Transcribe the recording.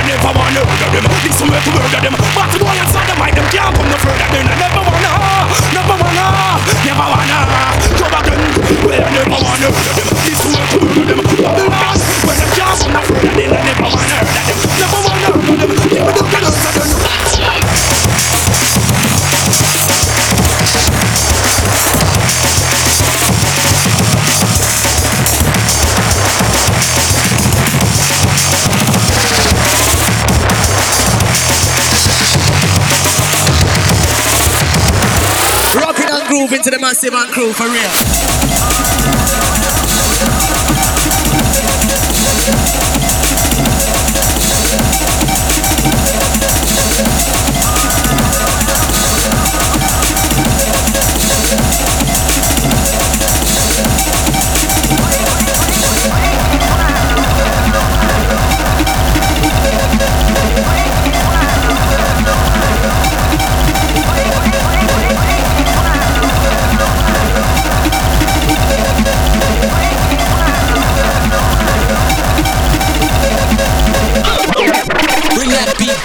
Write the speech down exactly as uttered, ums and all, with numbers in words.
never wanna murder them. This way to murder them. But the boy inside the mind them can't come no further. Then I never wanna, never wanna, never wanna go back then. Well, I never wanna murder them. This way to murder them. Babylon, when them can't come no further. Then I never wanna murder them. Never wanna murder them. Never do that, do that, do that. Rocking and groove into the massive and crew for real. Bring that beat